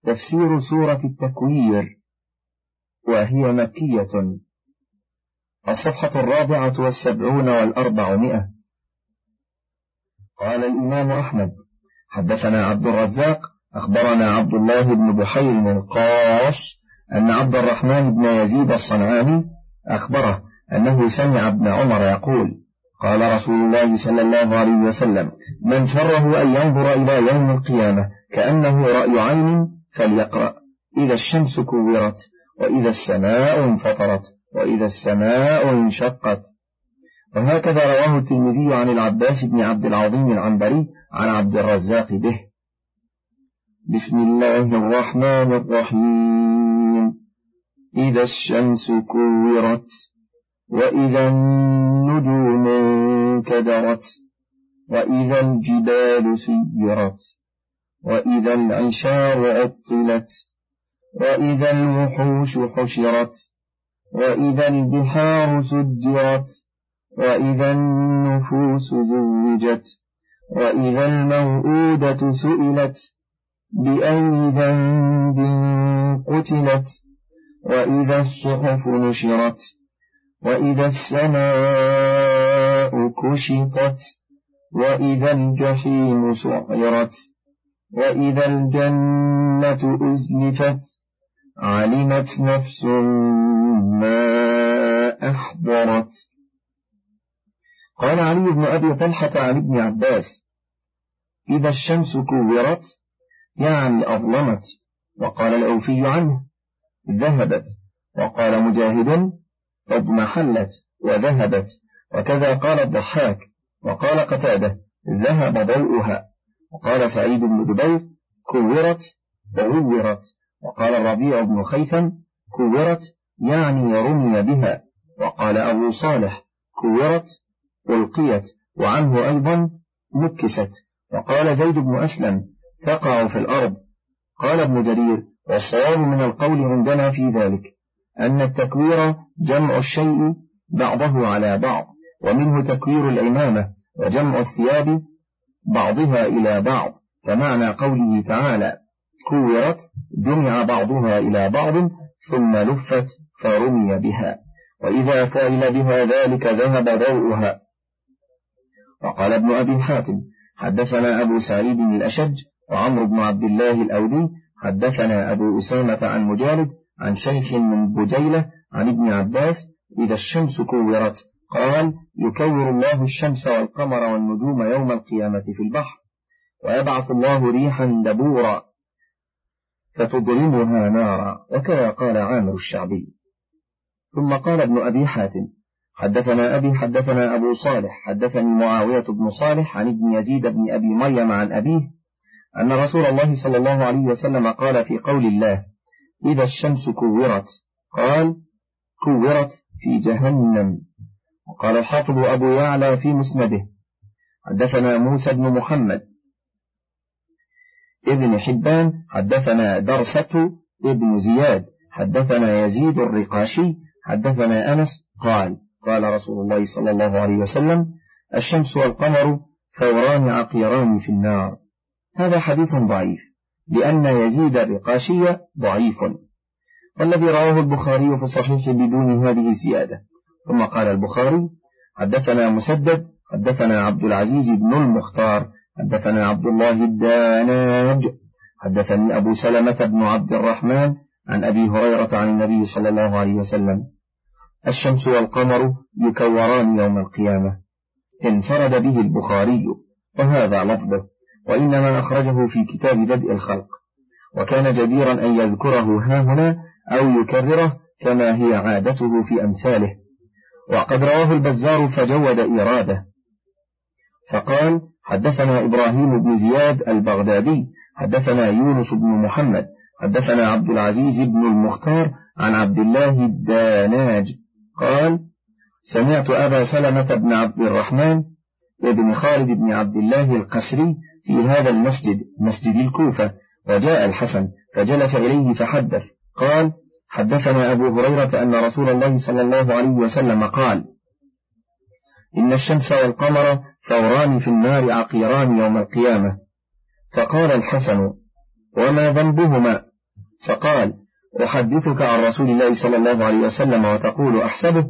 تفسير سورة التكوير، وهي مكية. الصفحة 74 و400. قال الإمام أحمد: حدثنا عبد الرزاق أخبرنا عبد الله بن بحير القاش أن عبد الرحمن بن يزيد الصنعاني أخبره أنه سمع ابن عمر يقول: قال رسول الله صلى الله عليه وسلم: من سره أن ينظر إلى يوم القيامة كأنه رأي عين فليقرأ: إذا الشمس كورت، وإذا السماء انفطرت، وإذا السماء انشقت. وهكذا رواه الترمذي عن العباس بن عبد العظيم العنبري عن عبد الرزاق به. بسم الله الرحمن الرحيم. إذا الشمس كورت، وإذا النجوم انكدرت، وإذا الجبال سيرت، وإذا العشار عطلت، وإذا الوحوش حشرت، وإذا البحار سجرت، وإذا النفوس زوجت، وإذا الموءودة سئلت بأي ذنب قتلت، وإذا الصحف نشرت، وإذا السماء كشطت، وإذا الجحيم سعرت، وإذا الجنة أزلفت، علمت نفس ما أحضرت. قال علي بن أبي طلحة عن ابن عباس: إذا الشمس كورت يعني أظلمت. وقال الأوفي عنه: ذهبت. وقال مجاهد: اضمحلت وذهبت. وكذا قال الضحاك. وقال قتادة: ذهب ضوءها. وقال سعيد بن جبير: كورت وغورت. وقال الربيع بن خيثم: كورت يعني رمي بها. وقال أبو صالح: كورت ألقيت. وعنه أيضا: مكست. وقال زيد بن أسلم: تقع في الأرض. قال ابن جرير: والصواب من القول عندنا في ذلك أن التكوير جمع الشيء بعضه على بعض، ومنه تكوير العمامة وجمع الثياب بعضها إلى بعض، كمعنى قوله تعالى: كورت جمع بعضها إلى بعض ثم لفت فرمي بها، وإذا فعل بها ذلك ذهب ضوءها. وقال ابن أبي حاتم: حدثنا أبو سعيد الأشج وعمرو بن عبد الله الأودي حدثنا أبو أسامة عن مجالد عن شيخ من بجيلة عن ابن عباس: إذا الشمس كورت، قال: يكور الله الشمس والقمر والنجوم يوم القيامة في البحر، ويبعث الله ريحا دبورا فتضرمها نارا. وكذا قال عامر الشعبي. ثم قال ابن أبي حاتم: حدثنا أبي حدثنا أبو صالح حدثني معاوية بن صالح عن ابن يزيد بن أبي مريم عن أبيه أن رسول الله صلى الله عليه وسلم قال في قول الله: إذا الشمس كورت، قال: كورت في جهنم. وقال الحافظ أبو يعلى في مسنده: حدثنا موسى بن محمد ابن حبان حدثنا درسة ابن زياد حدثنا يزيد الرقاشي حدثنا أنس قال: قال رسول الله صلى الله عليه وسلم: الشمس والقمر ثوران عقيران في النار. هذا حديث ضعيف، لأن يزيد الرقاشي ضعيف، والذي رواه البخاري في الصحيح بدون هذه الزيادة. ثم قال البخاري: حدثنا مسدد حدثنا عبد العزيز بن المختار حدثنا عبد الله الداناج حدثني أبو سلمة بن عبد الرحمن عن أبي هريرة عن النبي صلى الله عليه وسلم: الشمس والقمر يكوران يوم القيامة. انفرد به البخاري، وهذا لفظه، وإنما أخرجه في كتاب بدء الخلق، وكان جديرا أن يذكره هاهنا أو يكرره كما هي عادته في أمثاله. وقد رواه البزار فجود إراده، فقال: حدثنا إبراهيم بن زياد البغدادي حدثنا يونس بن محمد حدثنا عبد العزيز بن المختار عن عبد الله الداناج قال: سمعت أبا سلمة بن عبد الرحمن ابن خالد بن عبد الله القسري في هذا المسجد، مسجد الكوفة، وجاء الحسن فجلس إليه فحدث، قال: حدثنا أبو هريرة أن رسول الله صلى الله عليه وسلم قال: إن الشمس والقمر ثوران في النار عقيران يوم القيامة. فقال الحسن: وما ذنبهما؟ فقال: أحدثك عن رسول الله صلى الله عليه وسلم وتقول أحسبه؟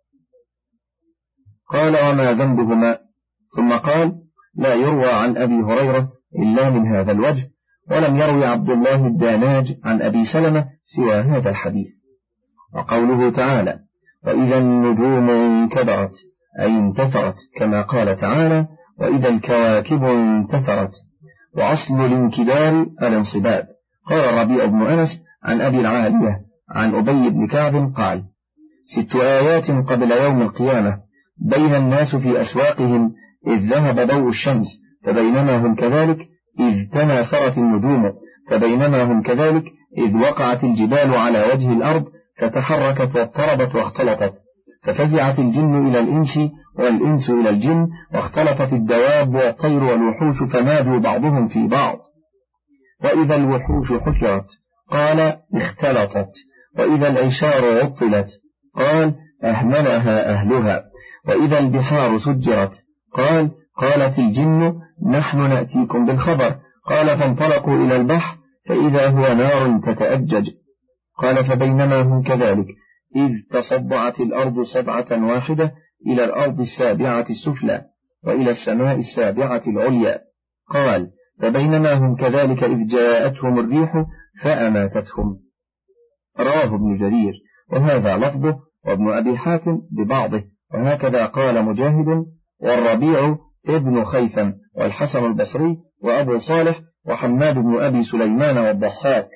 قال: وما ذنبهما؟ ثم قال: لا يروى عن أبي هريرة إلا من هذا الوجه، ولم يروي عبد الله الداناج عن أبي سلمة سوى هذا الحديث. وقوله تعالى: وإذا النجوم انكدرت أي انتثرت، كما قال تعالى: وإذا الكواكب انتثرت. وأصل الانكدار الانصباب. قال الربيع بن أنس عن أبي العالية عن أبي بن كعب قال: 6 آيات قبل يوم القيامة بين الناس في أسواقهم إذ ذهب ضوء الشمس، فبينما هم كذلك إذ تناثرت النجوم، فبينما هم كذلك إذ وقعت الجبال على وجه الأرض فتحركت واضطربت واختلطت، ففزعت الجن إلى الإنس والإنس إلى الجن، واختلطت الدواب والطير والوحوش فماجوا بعضهم في بعض. وإذا الوحوش حشرت قال: اختلطت. وإذا العشار عطلت قال: أهملها أهلها. وإذا البحار سجرت قال: قالت الجن: نحن نأتيكم بالخبر. قال: فانطلقوا إلى البحر فإذا هو نار تتأجج. قال: فبينما هم كذلك إذ تصدعت الأرض صدعة واحدة إلى الأرض السابعة السفلى وإلى السماء السابعة العليا. قال: فبينما هم كذلك إذ جاءتهم الريح فأماتتهم. رواه ابن جرير، وهذا لفظه، وابن أبي حاتم ببعضه، وهكذا قال مجاهد والربيع ابن خيثم والحسن البصري وأبو صالح وحماد بن أبي سليمان والضحاك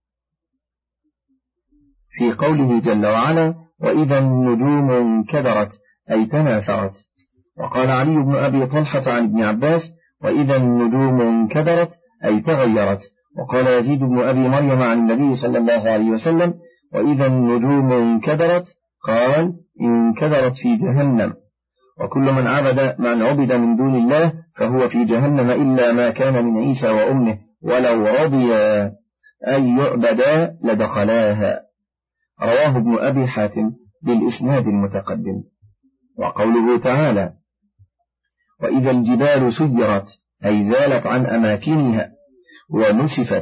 في قوله جل وعلا: وإذا النجوم انكدرت أي تناثرت. وقال علي بن أبي طلحة عن ابن عباس: وإذا النجوم انكدرت أي تغيرت. وقال يزيد بن أبي مريم عن النبي صلى الله عليه وسلم: وإذا النجوم انكدرت قال: انكدرت في جهنم. وكل من عبد من دون الله فهو في جهنم إلا ما كان من عيسى وأمه، ولو رضي أن يعبدا لدخلاها. رواه ابن أبي حاتم بالإسناد المتقدم. وقوله تعالى: وإذا الجبال سيرت أي زالت عن أماكنها ونسفت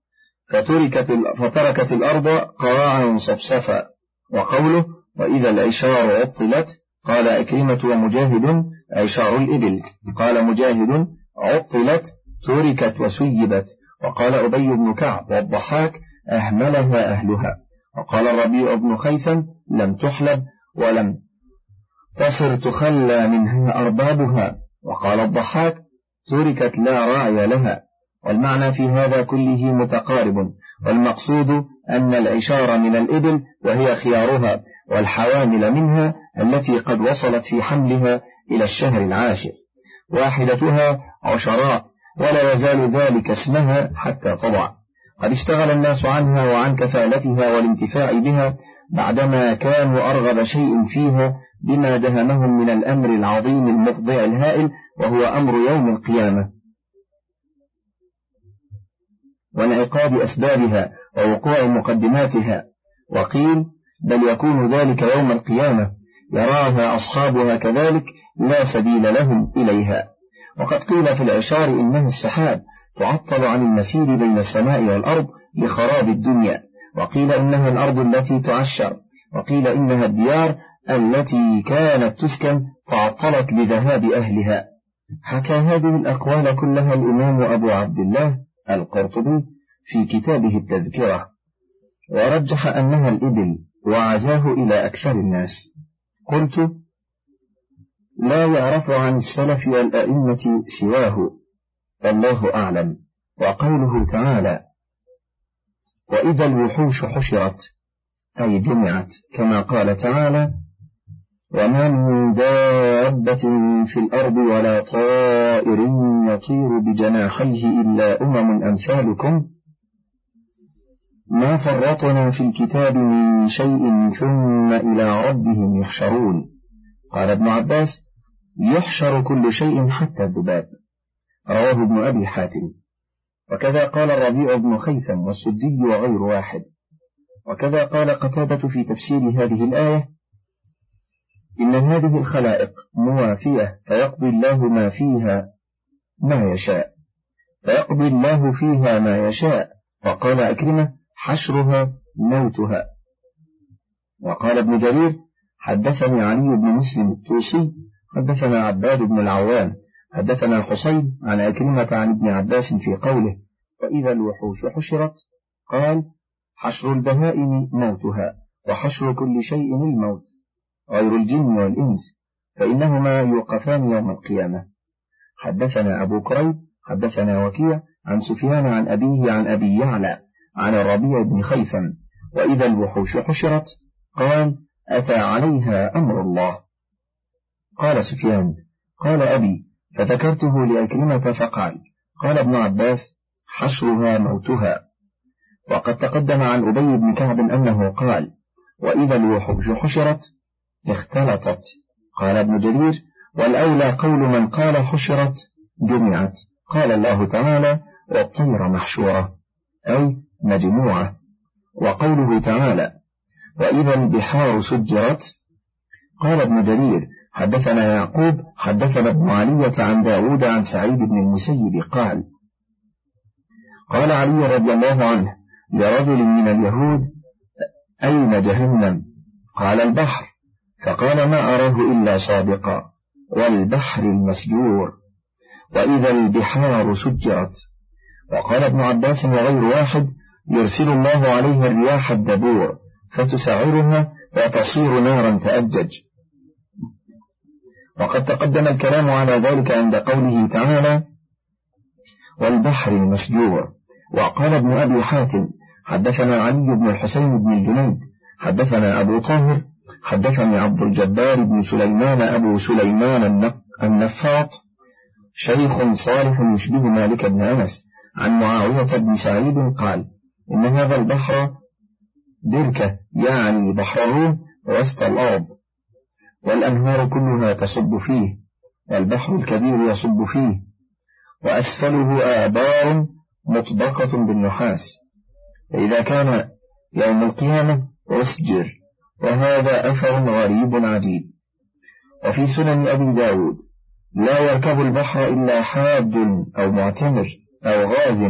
فتركت الأرض قراعا صفصفا. وقوله: وإذا العشار عطلت قال أكرمة ومجاهد: عشار الإبل. قال مجاهد: عطلت تركت وسيبت. وقال أبي بن كعب والضحاك: أهملها أهلها. وقال الربيع بن خيثم: لم تحلب ولم تصر تخلى منها أربابها. وقال الضحاك: تركت لا راعي لها. والمعنى في هذا كله متقارب، والمقصود أن العشار من الإبل وهي خيارها، والحوامل منها التي قد وصلت في حملها إلى الشهر العاشر، واحدتها عشراء، ولا يزال ذلك اسمها حتى تضع. قد اشتغل الناس عنها وعن كفالتها والانتفاع بها بعدما كانوا أرغب شيء فيها بما دهمهم من الأمر العظيم المفضع الهائل، وهو أمر يوم القيامة وانعقاد أسبابها ووقوع مقدماتها. وقيل: بل يكون ذلك يوم القيامة يراها أصحابها كذلك لا سبيل لهم إليها. وقد قيل في العشار إنها السحاب تعطل عن المسير بين السماء والأرض لخراب الدنيا، وقيل إنها الأرض التي تعشر، وقيل إنها الديار التي كانت تسكن تعطلت لذهاب أهلها. حكى هذه الأقوال كلها الإمام أبو عبد الله القرطبي في كتابه التذكرة، ورجح أنها الإبل وعزاه إلى أكثر الناس. قلت: لا يعرف عن السلف والأئمة سواه، والله أعلم. وقوله تعالى: وإذا الوحوش حشرت أي جمعت، كما قال تعالى: وما من دابة في الأرض ولا طائر يطير بجناحيه إلا أمم أمثالكم ما فرطنا في الكتاب من شيء ثم إلى ربهم يحشرون. قال ابن عباس: يحشر كل شيء حتى الذباب. رواه ابن أبي حاتم. وكذا قال الربيع بن خيثم والسدي وغير واحد. وكذا قال قتادة في تفسير هذه الآية: إن هذه الخلائق موافية فيقضي الله ما فيها ما يشاء. وقال أكرمة: حشرها موتها. وقال ابن جرير حدثني علي بن مسلم الطوسي حدثنا عباد بن العوام حدثنا حسين عن أكرمة عن ابن عباس في قوله وإذا الوحوش حشرت قال حشر البهائم موتها وحشر كل شيء الموت غير الجن والإنس فإنهما يوقفان يوم القيامة. حدثنا أبو كريب حدثنا وكيع عن سفيان عن أبيه عن أبي يعلى عن الربيع بن خيثم وإذا الوحوش حشرت قال أتى عليها أمر الله. قال سفيان قال أبي فذكرته لأكرمة فقال قال ابن عباس حشرها موتها. وقد تقدم عن أبي بن كعب أنه قال وإذا الوحوش حشرت اختلطت. قال ابن جرير والأولى قول من قال حشرت جمعت. قال الله تعالى والطير محشورة أي مجموعة. وقوله تعالى وإذا البحار سجرت قال ابن جرير حدثنا يعقوب حدثنا ابن علية عن داود عن سعيد بن المسيب قال قال علي رضي الله عنه لرجل من اليهود أين جهنم؟ قال البحر. فقال ما أراه إلا سابقا والبحر المسجور وإذا البحار سجرت. وقال ابن عباس وغير واحد يرسل الله عليها الرياح الدبور فتسعرها وتصير نارا تأجج. وقد تقدم الكلام على ذلك عند قوله تعالى والبحر المسجور. وقال ابن أبي حاتم حدثنا علي بن الحسين بن الجنيد حدثنا أبو طاهر حدثني عبد الجبار بن سليمان أبو سليمان النفاط شيخ صالح يشبه مالك بن أنس عن معاوية بن سعيد قال إن هذا البحر بركة يعني بحر الروم وسط الأرض والأنهار كلها تصب فيه والبحر الكبير يصب فيه وأسفله آبار مطبقة بالنحاس فإذا كان يوم القيامة أسجر. وهذا أثر غريب عجيب. وفي سنن أبي داود لا يركب البحر إلا حاج أو معتمر أو غاز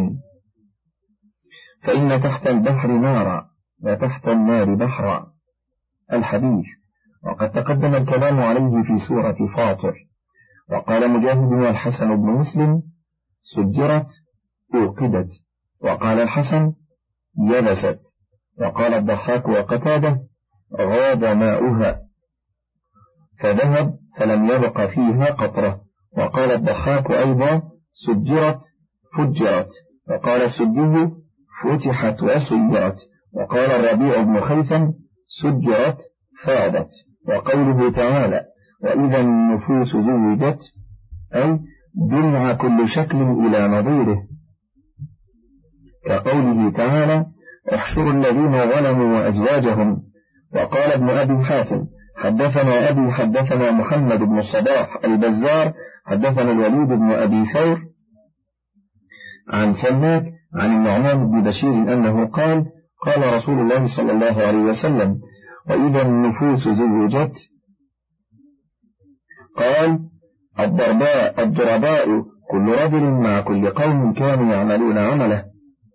فإن تحت البحر نارا وتحت النار بحرا. الحديث. وقد تقدم الكلام عليه في سورة فاطر. وقال مجاهد والحسن بن مسلم سجرت أوقدت. وقال الحسن يبست. وقال الضحاك وقتاده غاب ماؤها فذهب فلم يبق فيها قطرة. وقال الضحاك أيضا سجرت فجرت. وقال السدي فتحت وسيرت. وقال الربيع بن خيثم سجرت فاضت. وقوله تعالى وإذا النفوس زوجت أي جمع كل شكل إلى نظيره كقوله تعالى احشروا الذين ظلموا وأزواجهم. وقال ابن أبي حاتم حدثنا أبي حدثنا محمد بن الصباح البزار حدثنا الوليد بن أبي ثور عن سماك عن النعمان بن بشير أنه قال قال رسول الله صلى الله عليه وسلم وإذا النفوس زوجت قال الضرباء كل رجل مع كل قوم كانوا يعملون عمله.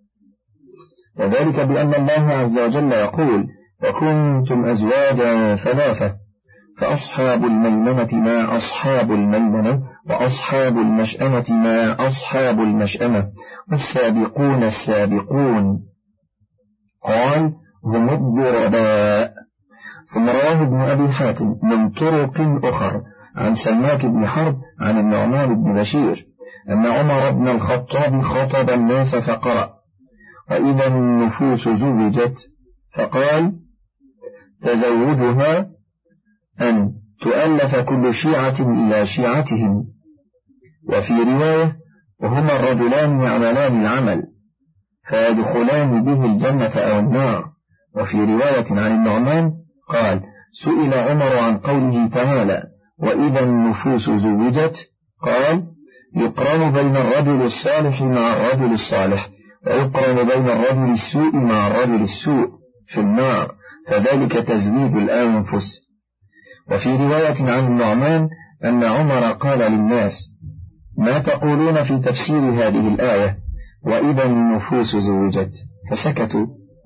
وذلك بأن الله عز وجل يقول وكنتم أزواجا ثلاثة فأصحاب الميمنة ما أصحاب الميمنة وأصحاب المشأمة ما أصحاب المشأمة والسابقون السابقون قال هم الضرباء. ثم رواه ابن أبي حاتم من طرق أخر عن سماك بن حرب عن النعمان بن بشير أن عمر بن الخطاب خطب الناس فقرأ وإذا النفوس زوجت فقال تزوجها أن تؤلف كل شيعة إلى شيعتهم. وفي رواية وهما الرجلان يعملان العمل فيدخلان به الجنة أو النار. وفي رواية عن النعمان قال سئل عمر عن قوله تعالى وإذا النفوس زوجت قال يقرن بين الرجل الصالح مع الرجل الصالح ويقرن بين الرجل السوء مع الرجل السوء في النار فذلك تزويج الأنفس. وفي رواية عن النعمان أن عمر قال للناس ما تقولون في تفسير هذه الآية وإذا النفوس زوجت فسكتوا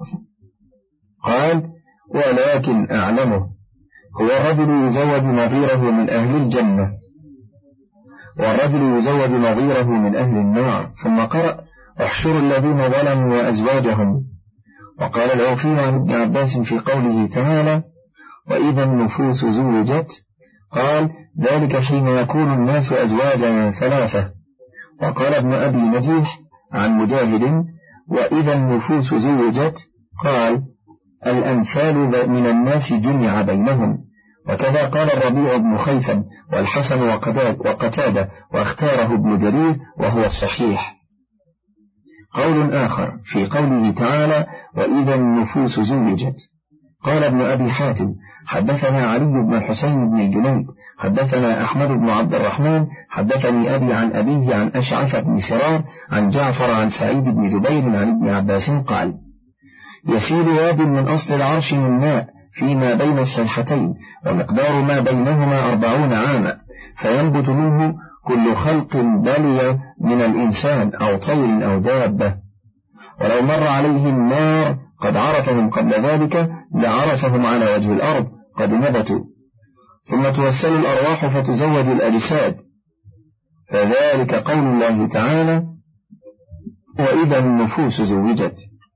قال: ولكن أعلمه هو الرجل يزوج نظيره من أهل الجنة، والرجل يزوج نظيره من أهل النار. ثم قرأ: احشروا الذين ظلموا وأزواجهم. وقال العوفي عن ابن عباس في قوله تعالى: وإذا النفوس زوجت، قال: ذلك حين يكون الناس أزواجا ثلاثة. وقال ابن أبي نجيح عن مجاهد: وإذا النفوس زوجت، قال: الأمثال من الناس جمع بينهم. وكذا قال الربيع بن خيثم والحسن وقتادة، واختاره ابن جرير وهو الصحيح. قول آخر في قوله تعالى: وإذا النفوس زوجت، قال ابن أبي حاتم: حدثنا علي بن الحسين بن الجنيد حدثنا أحمد بن عبد الرحمن حدثني أبي عن أبيه عن أشعث بن سرار عن جعفر عن سعيد بن جبير عن ابن عباس قال: يسيل واد من أصل العرش من ماء فيما بين الصيحتين، ومقدار ما بينهما 40 عاما، فينبت منه كل خلق بلي من الإنسان أو طير أو دابة. ولو مر عليهم نار قد عرفهم قبل ذلك لعرفهم على وجه الأرض قد نبتوا، ثم توسل الأرواح فتزوج الأجساد، فذلك قول الله تعالى: وإذا النفوس زوجت.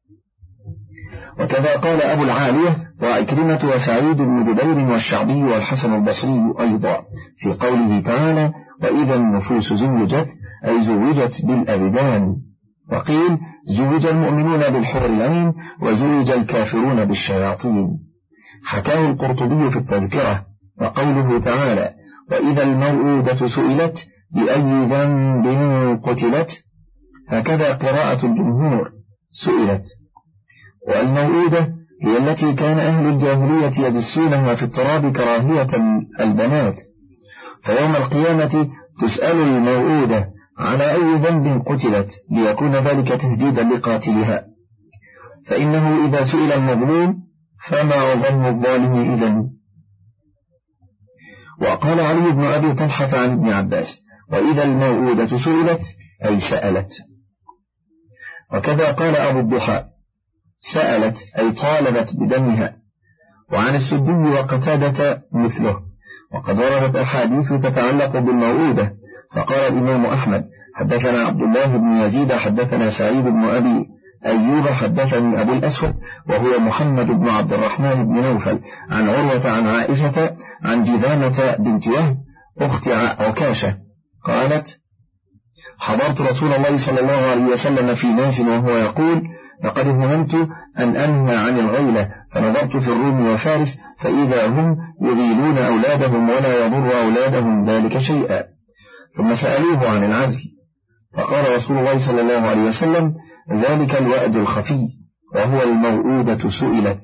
وكذا قال أبو العالية وعكرمة وسعيد بن جبير والشعبي والحسن البصري أيضا في قوله تعالى: وإذا النفوس زوجت، أي زوجت بالأبدان. وقيل: زوج المؤمنون بالحور العين، وزوج الكافرون بالشياطين. حكاه القرطبي في التذكرة. وقوله تعالى: وإذا الموءودة سئلت بأي ذنب قتلت، هكذا قراءة الجمهور: سئلت. والموءودة هي التي كان أهل الجاهلية يدسونها في التراب كراهية البنات، فيوم القيامة تسأل الموءودة على أي ذنب قتلت، ليكون ذلك تهديدا لقاتلها، فإنه إذا سئل المظلوم فما ظن الظالم إذن. وقال علي بن أبي طلحة عن ابن عباس: وإذا الموءودة سئلت، أي سألت. وكذا قال أبو الضحى: سألت، أي طالبت بدمها. وعن السدي وقتادة مثله. وقد وردت أحاديث تتعلق بالموءودة، فقال الإمام أحمد: حدثنا عبد الله بن يزيد حدثنا سعيد بن أبي أيوب حدثني أبو الأسود وهو محمد بن عبد الرحمن بن نوفل عن عروة عن عائشة عن جذامة بنت وهب أخت عكاشة قالت: حضرت رسول الله صلى الله عليه وسلم في ناس وهو يقول: لقد هممت أن أنهى عن الغيلة، فنظرت في الروم وفارس فإذا هم يغيلون أولادهم ولا يضر أولادهم ذلك شيئا. ثم سألوه عن العزل، فقال رسول الله صلى الله عليه وسلم: ذلك الوأد الخفي، وهو الموءودة سئلت.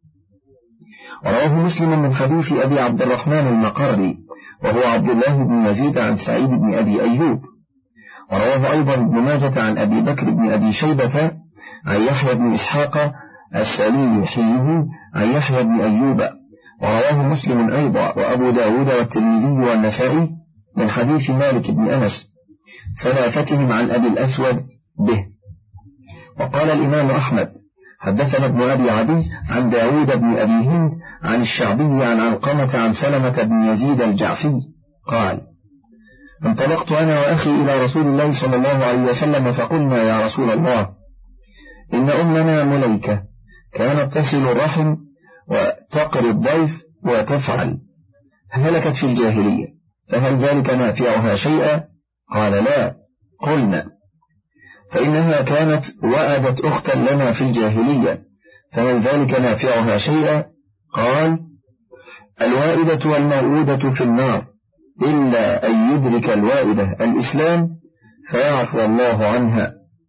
ورواه مسلم من حديث أبي عبد الرحمن المقري وهو عبد الله بن يزيد عن سعيد بن أبي أيوب. ورواه أيضا ابن ماجة عن أبي بكر بن أبي شيبة عن يحيى بن إسحاق السليحي عن يحيى بن أيوب. ورواه مسلم أيضا وأبو داود والترمذي والنسائي من حديث مالك بن أنس ثلاثتهم عن أبي الأسود به. وقال الإمام أحمد: حدثنا ابن أبي عدي عن داود بن أبي هند عن الشعبي عن علقمة عن سلمة بن يزيد الجعفي قال: انطلقت أنا وأخي إلى رسول الله صلى الله عليه وسلم فقلنا: يا رسول الله، إن أمنا مليكة كانت تصل الرحم وتقري الضيف وتفعل، هلكت في الجاهلية، فهل ذلك نافعها شيئا؟ قال: لا. قلنا: فإنها كانت وأدت أختا لنا في الجاهلية، فهل ذلك نافعها شيئا؟ قال: الوائدة والموءودة في النار، إلا أن يدرك الوائدة الإسلام فيعفو الله عنها.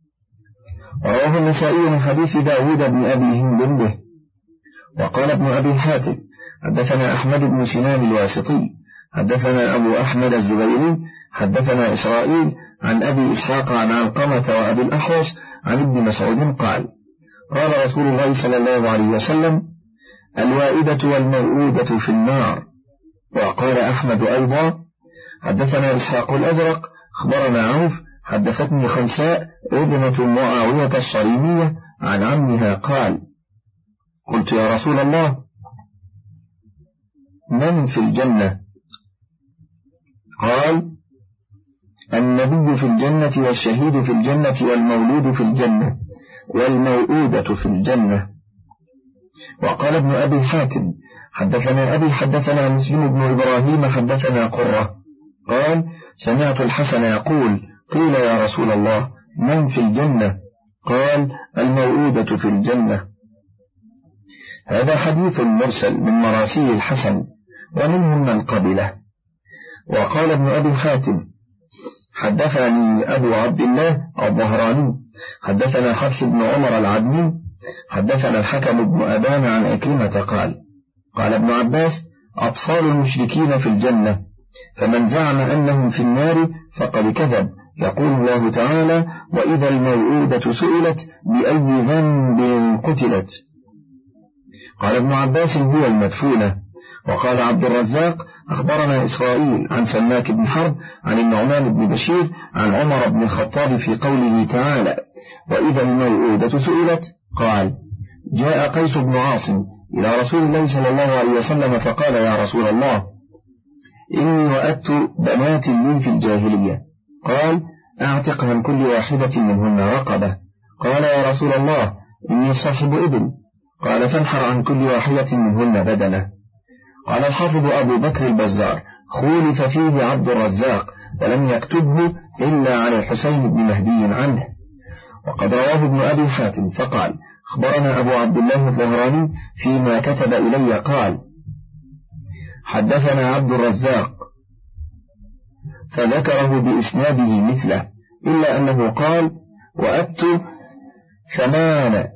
ورواه النسائي من حديث داود بن أبي هند به. وقال ابن أبي حاتم: حدثنا أحمد بن سنان الواسطي حدثنا أبو أحمد الزبيري حدثنا إسرائيل عن أبي إسحاق عن علقمة وأبي الأحوص عن ابن مسعود قال: قال رسول الله صلى الله عليه وسلم: الوائدة والموءودة في النار. وقال أحمد أيضا: حدثنا إسحاق الأزرق أخبرنا عوف حدثتني خنساء ابنة معاوية الصريمية عن عمها قال: قلت يا رسول الله من في الجنة؟ قال النبي في الجنة والشهيد في الجنة والمولود في الجنة والموؤودة في الجنة. وقال ابن أبي حاتم حدثنا أبي حدثنا مسلم بن إبراهيم حدثنا قرة قال سمعت الحسن يقول قيل يا رسول الله من في الجنة؟ قال الموؤودة في الجنة. هذا حديث مرسل من مراسيل الحسن ومنهم من قبله. وقال ابن أبي حاتم حدثني أبو عبد الله الظهراني حدثنا حفص بن عمر العدني حدثنا الحكم بن أبان عن عكرمة قال ابن عباس أطفال المشركين في الجنة، فمن زعم أنهم في النار فقد كذب. يقول الله تعالى وإذا الموءودة سئلت بأي ذنب قتلت. قال ابن عباس هو المدفونة. وقال عبد الرزاق أخبرنا إسرائيل عن سماك بن حرب عن النعمان بن بشير عن عمر بن الخطاب في قوله تعالى وإذا الموءودة سئلت قال جاء قيس بن عاصم إلى رسول الله صلى الله عليه وسلم فقال يا رسول الله إني وأدت بنات لي في الجاهلية. قال أعتق من كل واحدة منهن رقبة. قال يا رسول الله إني صاحب إبل. قال فانحر عن كل واحدة منهن بدنة. قال الحافظ أبو بكر البزار خولف فيه عبد الرزاق ولم يكتبه إلا على الحسين بن مهدي عنه. وقد رواه ابن أبي حاتم فقال أخبرنا أبو عبد الله الظهراني فيما كتب إلي قال حدثنا عبد الرزاق فذكره بإسناده مثله إلا أنه قال وأبت 8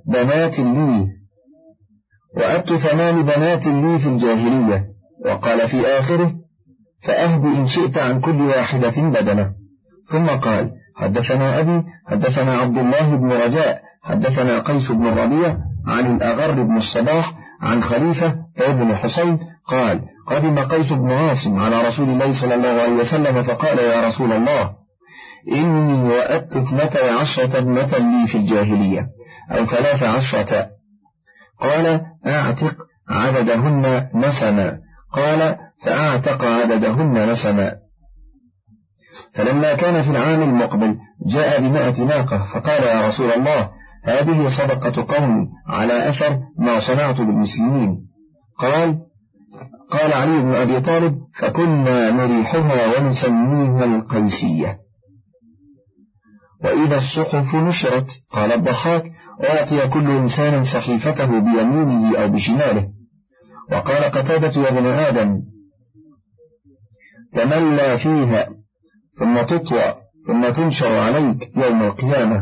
بنات لي في الجاهلية. وقال في آخره فأهد إن شئت عن كل واحدة بدنة. ثم قال حدثنا أبي حدثنا عبد الله بن رجاء حدثنا قيس بن الربيع عن الأغر بن الصباح عن خليفة ابن حسين قال قدم قيس بن عاصم على رسول الله صلى الله عليه وسلم فقال يا رسول الله إني وأدت 12 ابنة لي في الجاهلية أو 13. قال أعتق عددهن نسما. قال فأعتق عددهن نسما. فلما كان في العام المقبل جاء ب100 ناقة فقال يا رسول الله هذه صدقة قومي على أثر ما صنعت بالمسلمين. قال علي بن أبي طالب فكنا نريحها ونسميها القيسية. وإذا الصحف نشرت قال الضحاك أعطي كل إنسان صحيفته بيمينه أو بشماله. وقال قتادة يا ابن آدم تملى فيها ثم تطوى ثم تنشر عليك يوم القيامة.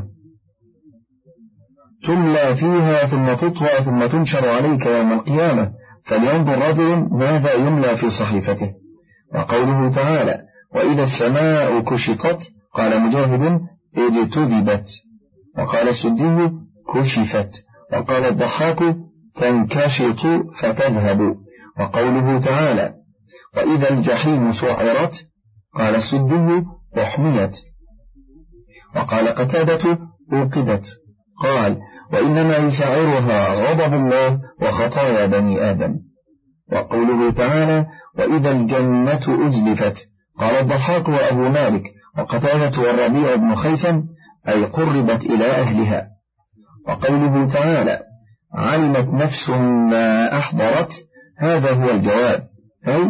تملى فيها ثم تطوى ثم تنشر عليك يوم القيامة فلينظر رجل ماذا يملى في صحيفته. وقوله تعالى وإذا السماء كشطت قال مجاهد اجتذبت. وقال السدي كشفت. وقال الضحاك تنكشط فتذهب. وقوله تعالى وإذا الجحيم سعرت قال السدي أحميت. وقال قتادة أوقدت. قال وإنما يسعرها غضب الله وخطايا بني آدم. وقوله تعالى وإذا الجنة أزلفت قال الضحاك وأبو مالك وقتادة والربيع بن خيثم أي قربت إلى أهلها. وقوله تعالى علمت نفس ما أحضرت هذا هو الجواب أي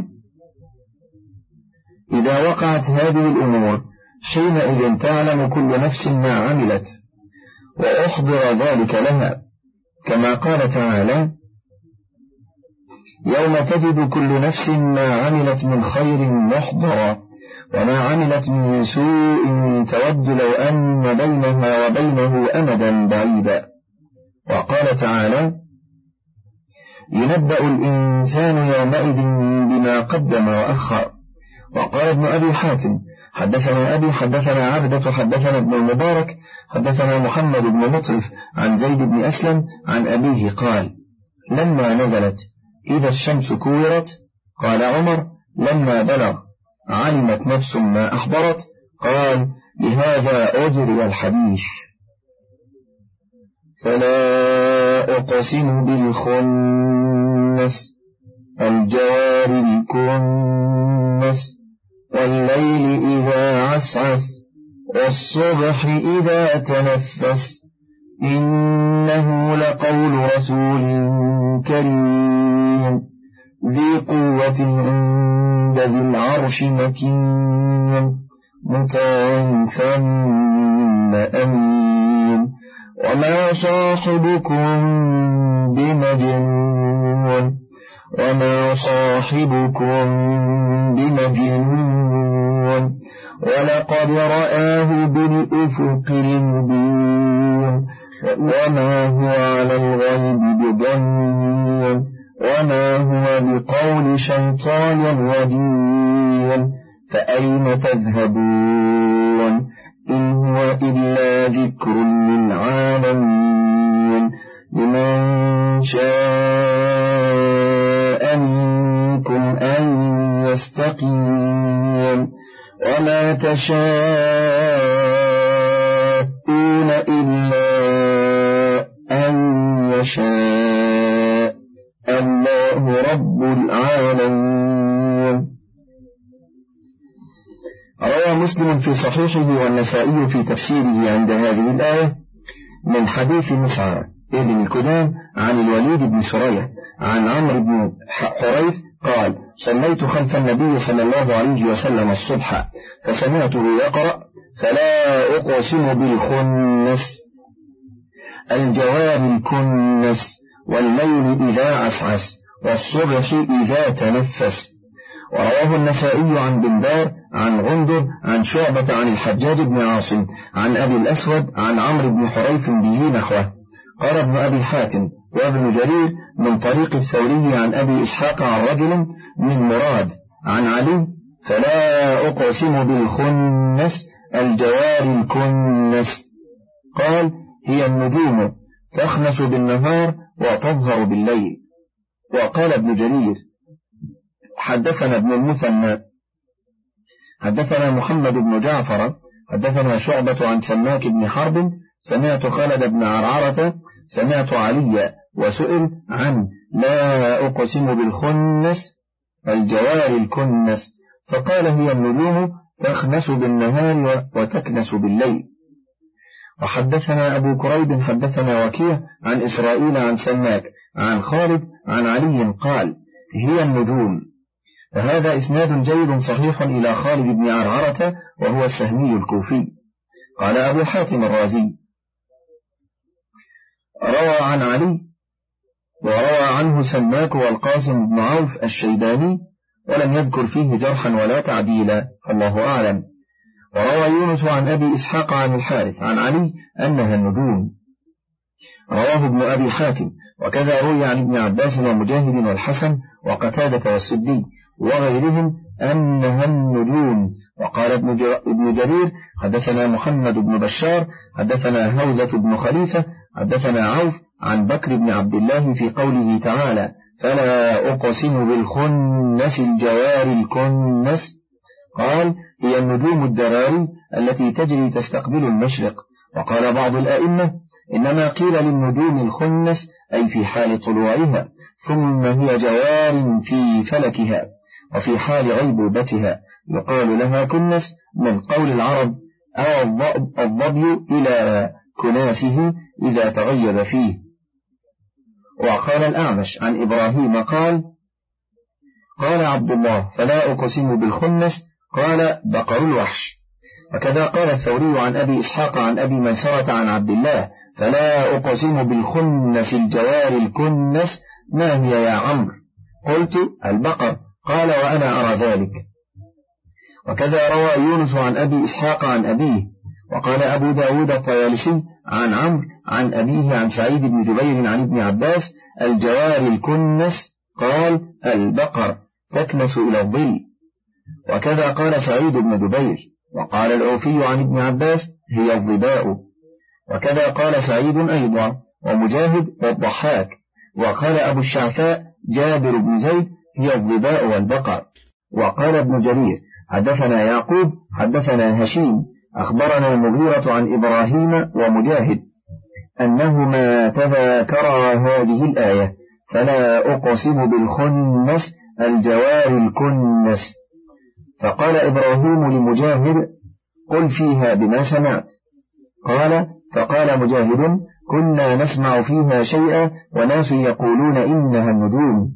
إذا وقعت هذه الأمور حينئذ تعلم كل نفس ما عملت وأحضر ذلك لها كما قال تعالى يوم تجد كل نفس ما عملت من خير محضرا وما عملت من سوء تود لو أن بينها وبينه أمدا بعيدا. وقال تعالى ينبأ الإنسان يومئذ بما قدم وأخر. وقال ابن أبي حاتم حدثنا أبي حدثنا عبدة حدثنا ابن المبارك حدثنا محمد بن مطرف عن زيد بن أسلم عن أبيه قال لما نزلت إذا الشمس كورت قال عمر لما بلغ علمت نفس ما أحضرت قال لهذا أجري الحديث. فلا أقسم بالخنس الجوار الكنس والليل إذا عسعس والصبح إذا تنفس إنه لقول رسول كريم ذي قوة عند ذي العرش مكين مطاع ثم أمين وما صاحبكم بمجنون ولقد رآه بالأفق المبين وما هو على الغيب بضنين وما هو بقول شيطان رجيم فأين تذهبون إن هو إلا ذكر للعالمين لمن شاء منكم أن يستقيم وما تشاءون إلا أن يشاء الله رب العالمين. روى مسلم في صحيحه والنسائي في تفسيره عند هذه الآية من حديث مسعر ابن الكدام عن الوليد بن سرية عن عمرو بن حريث قال صليت خلف النبي صلى الله عليه وسلم الصبح فسمعته يقرأ فلا أقسم بالخنس الجوار الكنس والليل إذا عسعس والصبح إذا تنفس. ورواه النسائي عن بندار عن غندر عن شعبة عن الحجاج بن عاصم عن أبي الأسود عن عمرو بن حريث به نحوه. قال ابن أبي حاتم وابن جرير من طريق الثوري عن أبي إسحاق عن رجل من مراد عن علي فلا أقسم بالخنس الجوار الكنس قال هي النجوم تخنس بالنهار وتظهر بالليل. وقال ابن جرير حدثنا ابن المثنى حدثنا محمد بن جعفر حدثنا شعبة عن سماك بن حرب سمعت خالد بن عرعرة سمعت علي وسئل عن لا أقسم بالخنس الجوار الكنس فقال هي النجوم تخنس بالنهار وتكنس بالليل. وحدثنا أبو كريب حدثنا وكيع عن إسرائيل عن سماك عن خالد عن علي قال هي النجوم. وهذا إسناد جيد صحيح إلى خالد بن عرعرة وهو السهمي الكوفي. قال أبو حاتم الرازي روى عن علي وروى عنه سماك والقاسم بن عوف الشيباني ولم يذكر فيه جرحا ولا تعديلا فالله أعلم. وروى يونس عن أبي إسحاق عن الحارث عن علي أنها النجوم. رواه ابن أبي حاتم وكذا روي عن ابن عباس ومجاهد والحسن وقتادة والسدي وغيرهم أنها النجوم. وقال ابن جرير حدثنا محمد بن بشار حدثنا هوزة بن خليفة حدثنا عوف عن بكر بن عبد الله في قوله تعالى فلا أقسم بالخنس الجوار الكنس قال هي النجوم الدراري التي تجري تستقبل المشرق. وقال بعض الأئمة إنما قيل للنجوم الخنس أي في حال طلوعها ثم هي جوار في فلكها وفي حال غيبوبتها يقال لها كنس من قول العرب أو الظبي إلى كناسه إذا تغيب فيه. وقال الأعمش عن إبراهيم قال عبد الله فلا أقسم بالخنس قال بقر الوحش. وكذا قال الثوري عن أبي إسحاق عن أبي ميسرة عن عبد الله فلا أقسم بالخنس الجوار الكنس ما هي يا عمرو قلت البقر قال وأنا أرى ذلك. وكذا روى يونس عن أبي إسحاق عن أبيه. وقال أبو داود الطيالسي عن عمرو عن أبيه عن سعيد بن جبير عن ابن عباس الجوار الكنس قال البقر تكنس إلى الظل. وكذا قال سعيد بن جبير. وقال العوفي عن ابن عباس هي الظباء. وكذا قال سعيد أيضا ومجاهد والضحاك. وقال أبو الشعثاء جابر بن زيد هي الظباء والبقر. وقال ابن جرير حدثنا يعقوب حدثنا هشيم أخبرنا المغيرة عن إبراهيم ومجاهد أنهما تذاكرا هذه الآية: فلا أقسم بالخنس الجوار الكنس. فقال إبراهيم لمجاهد: قل فيها بما سمعت. فقال مجاهد: كنا نسمع فيها شيئا وناس يقولون إنها النجوم.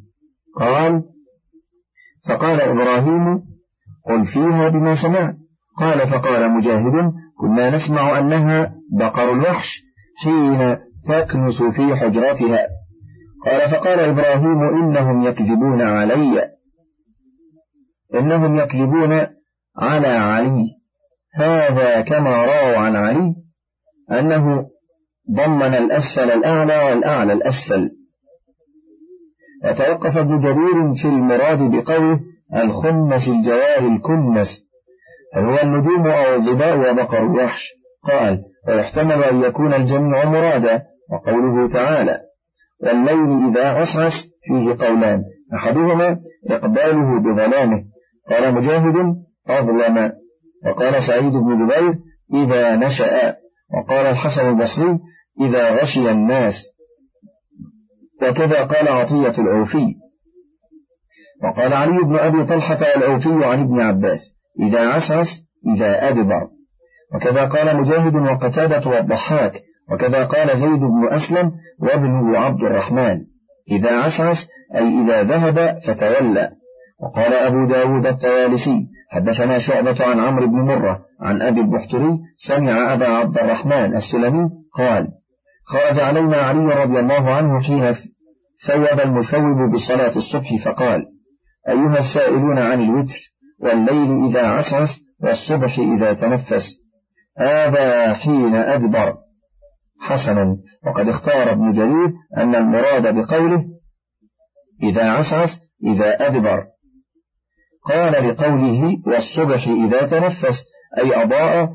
فقال إبراهيم: قل فيها بما سمعت. فقال مجاهد: كنا نسمع أنها بقر الوحش حين تكنس في حجرتها. فقال إبراهيم: إنهم يكذبون على علي. هذا كما راوا عن علي أنه ضمن الأسفل الأعلى والأعلى الأسفل. وتوقف ابن جرير في المراد بقوله الخنس الجوار الكنس، هو النجوم أو الظباء وبقر الوحش. ويحتمل أن يكون الجميع مرادا. وقوله تعالى والليل إذا عسعس فيه قولان: أحدهما إقباله بظلامه، قال مجاهد: أظلم. وقال سعيد بن جبير: إذا نشأ. وقال الحسن البصري: إذا غشي الناس. وكذا قال عطية العوفي. وقال علي بن أبي طلحة العوفي عن ابن عباس: إذا عسعس إذا أدبر. وكذا قال مجاهد وقتادة والضحاك. وكذا قال زيد بن أسلم وابنه عبد الرحمن: إذا عسعس أي إذا ذهب فتولى. وقال أبو داود الطيالسي: حدثنا شعبة عن عمرو بن مرة عن أبي البحتري سمع أبا عبد الرحمن السلمي قال: خرج علينا علي رضي الله عنه حين ثوب المثوب بصلاة الصبح فقال: أيها السائلون عن الوتر والليل إذا عسعس والصبح إذا تنفس، هذا حين أدبر. حسن. وقد اختار ابن جرير أن المراد بقوله إذا عسعس إذا أدبر. قال لقوله والصبح إذا تنفس أي أضاء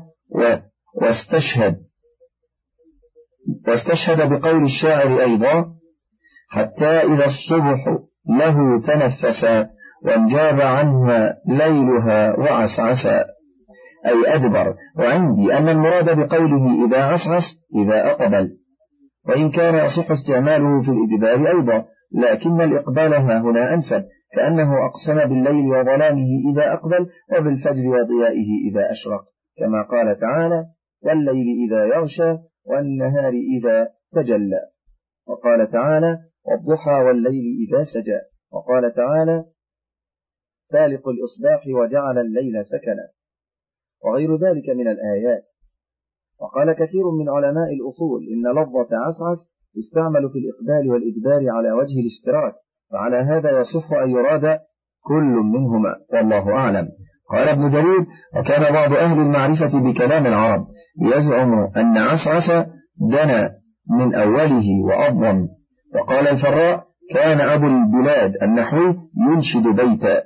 واستشهد بقول الشاعر أيضا: حتى إذا الصبح له تنفس وانجاب عنها ليلها وعسعسا أي أدبر. وعندي أن المراد بقوله إذا عسعس إذا أقبل، وإن كان يصح استعماله في الإدبار أيضا، لكن الإقبال هنا أنسب، كأنه أقسم بالليل وظلامه إذا أقبل وبالفجر وضيائه إذا أشرق، كما قال تعالى: والليل إذا يغشى والنهار إذا تجلى. وقال تعالى: والضحى والليل إذا سجى. وقال تعالى: فالق الإصباح وجعل الليل سكنا، وغير ذلك من الآيات. وقال كثير من علماء الأصول إن لفظة عسعس يستعمل في الإقبال والإدبار على وجه الاشتراك، فعلى هذا يصح أن يراد كل منهما، والله أعلم. قال ابن جرير: وكان بعض أهل المعرفة بكلام العرب يزعم أن عسعس دنا من أوله وأضم. وقال الفراء: كان أبو البلاد النحوي ينشد بيتا: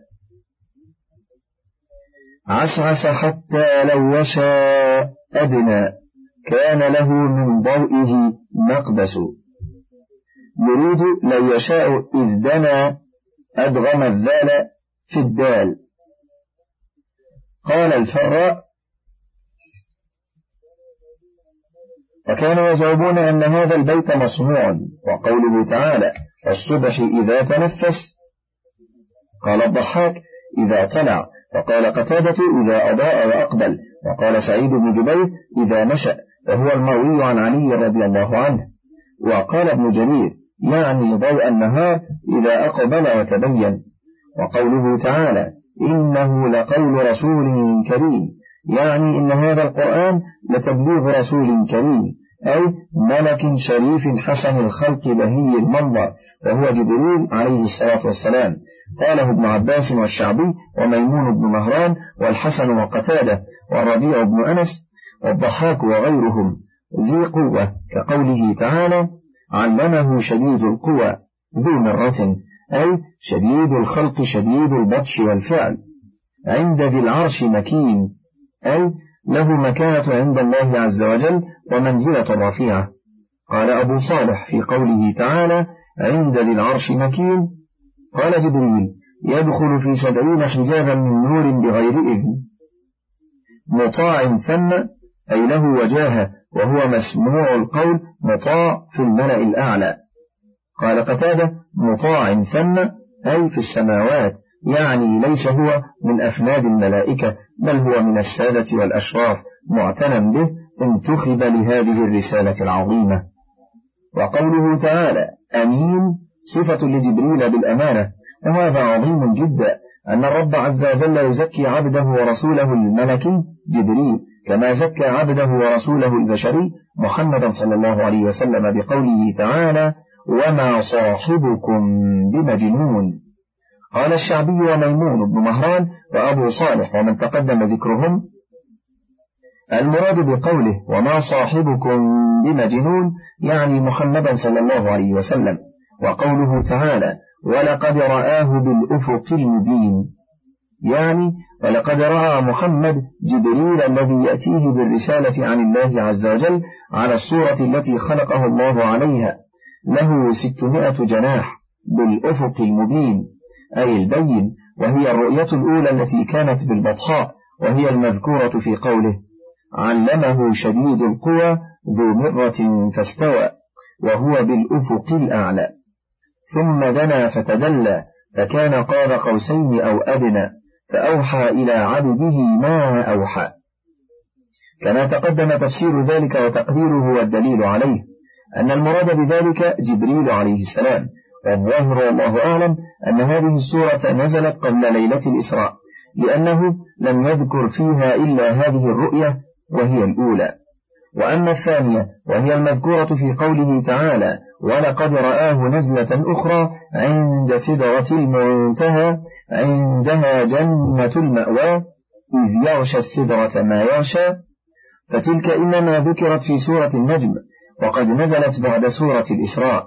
عسعس حتى لو يشاء أدنى كان له من ضوئه مقبس، يريد لو يشاء إذ دنا أدغم الذال في الدال. قال الفراء: وكانوا يزعمون أن هذا البيت مصنوع. وقوله تعالى: الصبح إذا تنفس. قال الضحاك: إذا طلع. وقال قتادة: إذا أضاء وأقبل. وقال سعيد بن جبير: إذا نشأ، وهو المروي عن علي رضي الله عنه. وقال ابن جرير: يعني ضوء النهار إذا أقبل وتبين. وقوله تعالى: إنه لقول رسول كريم، يعني إن هذا القرآن لتبليغ رسول كريم، أي ملك شريف حسن الخلق بهي المنظر، وهو جبريل عليه الصلاة والسلام. قاله ابن عباس والشعبي وميمون بن مهران والحسن وقتادة والربيع بن أنس والضحاك وغيرهم ذي قوة، كقوله تعالى: علمه شديد القوى ذو مرة، أي شديد الخلق شديد البطش والفعل. عند ذي العرش مكين، أي له مكانة عند الله عز وجل ومنزلة رفيعة. قال أبو صالح في قوله تعالى: عند ذي العرش مكين: قال جبريل: يدخل في 70 حجابا من نور بغير إذن، مطاع ثم، أي له وجاهة وهو مسموع القول مطاع في الملأ الأعلى. قال قتادة: مطاع ثم أي في السماوات، يعني ليس هو من أفناد الملائكة، بل هو من السادة والأشراف، معتنى به انتخب لهذه الرسالة العظيمة. وقوله تعالى أمين صفة لجبريل بالأمانة، وهذا عظيم جدا أن الرب عز وجل يزكي عبده ورسوله الملكي جبريل كما زكى عبده ورسوله البشري محمدا صلى الله عليه وسلم بقوله تعالى وما صاحبكم بمجنون. قال الشعبي وميمون بن مهران وأبو صالح ومن تقدم ذكرهم: المراد بقوله وما صاحبكم بمجنون يعني محمدا صلى الله عليه وسلم. وقوله تعالى ولقد رآه بالأفق المبين، يعني ولقد رأى محمد جبريل الذي يأتيه بالرسالة عن الله عز وجل على الصورة التي خلقه الله عليها، له 600 جناح بالأفق المبين أي البين، وهي الرؤية الأولى التي كانت بالبطحاء، وهي المذكورة في قوله علمه شديد القوى ذو مرة فاستوى، وهو بالأفق الأعلى. ثم دنا فتدلى فكان قاب قوسين أو أدنى فأوحى إلى عبده ما أوحى، كما تقدم تفسير ذلك وتقديره والدليل عليه أن المراد بذلك جبريل عليه السلام. والظاهر والله أعلم أن هذه السورة نزلت قبل ليلة الإسراء، لأنه لم يذكر فيها إلا هذه الرؤية وهي الأولى. وأما الثانية وهي المذكورة في قوله تعالى ولقد رآه نزلة أخرى عند سدرة المنتهى عندها جنة المأوى إذ يغشى السدرة ما يغشى، فتلك إنما ذكرت في سورة النجم، وقد نزلت بعد سورة الإسراء.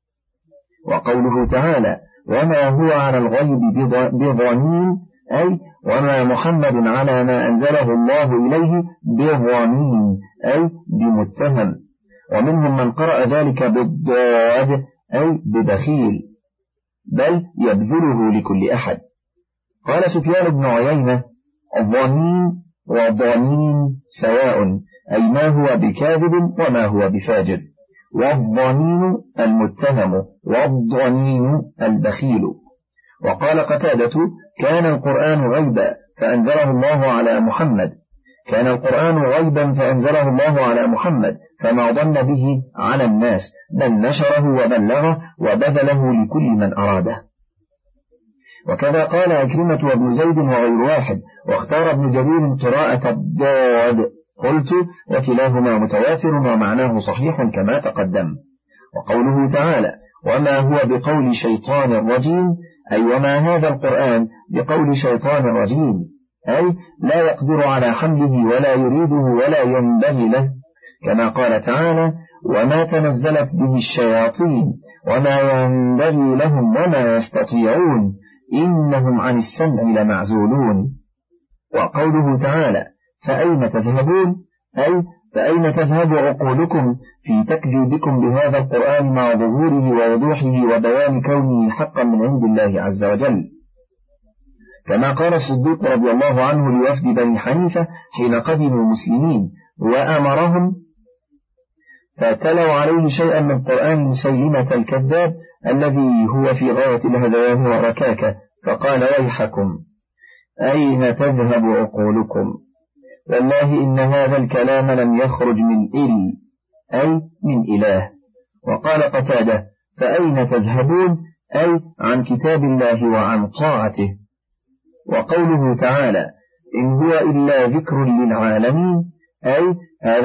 وقوله تعالى وما هو على الغيب بضنين أي وما محمد على ما أنزله الله إليه بضنين أي بمتهم، ومنهم من قرأ ذلك بالضاد أي ببخيل، بل يبذله لكل أحد. قال سفيان بن عيينة الضنين والضنين سواء، أي ما هو بكاذب وما هو بفاجر، والضنين المتهم والضنين البخيل. وقال قتادة كان القرآن غيبا فأنزله الله على محمد، كان القرآن غيبا فأنزله الله على محمد فما ضن به على الناس، بل نشره وبلغه وبذله لكل من أراده. وكذا قال أكرمة وابن زيد وغير واحد، واختار ابن جرير قراءة الضاد، قلت وكلاهما متواتر ومعناه صحيح كما تقدم. وقوله تعالى وما هو بقول شيطان رجيم أي وما هذا القرآن بقول شيطان رجيم، أي لا يقدر على حمله ولا يريده ولا ينبغي له، كما قال تعالى وما تنزلت به الشياطين وما ينبغي لهم وما يستطيعون إنهم عن السمع لمعزولون. وقوله تعالى فأين تذهبون أي فأين تذهب عقولكم في تكذيبكم بهذا القرآن مع ظهوره ووضوحه وبيان كونه حقا من عند الله عز وجل، كما قال الصديق رضي الله عنه لوفد بني حنيفة حين قدموا مسلمين وأمرهم فتلوا عليه شيئا من قرآن مسيلمة الكذاب الذي هو في غاية الهذيان والركاكة، فقال ويحكم أين تذهب عقولكم، والله إن هذا الكلام لم يخرج من أي من إله. وقال قتادة فأين تذهبون أي عن كتاب الله وعن طاعته. وقوله تعالى إن هو إلا ذكر للعالمين أي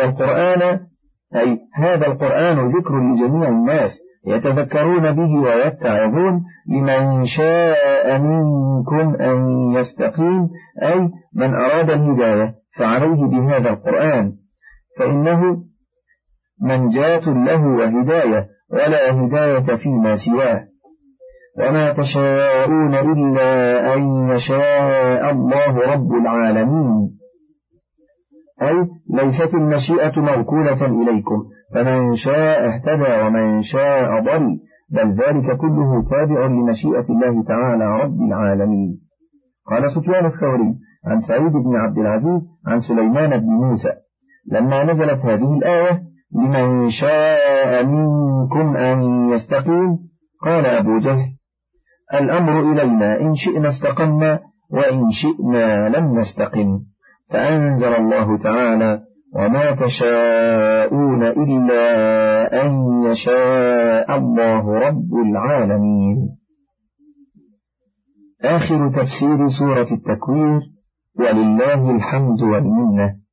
هذا القرآن ذكر لجميع الناس يتذكرون به ويتعظون لمن شاء منكم أن يستقيم، أي من أراد الهداية فعليه بهذا القرآن، فإنه منجاة له وهداية ولا هداية فيما سواه. وما تشاءون إلا أن يشاء الله رب العالمين، أي ليست المشيئة موكولة إليكم، فمن شاء اهتدى ومن شاء ضل، بل ذلك كله تابع لمشيئة الله تعالى رب العالمين. قال سفيان الثوري عن سعيد بن عبد العزيز عن سليمان بن موسى لما نزلت هذه الآية لمن شاء منكم أن يستقيم قال أبو جهل الأمر إلينا إن شئنا استقمنا وإن شئنا لم نستقم، فأنزل الله تعالى وما تشاءون إلا أن يشاء الله رب العالمين. آخر تفسير سورة التكوير، ولله الحمد والمنة.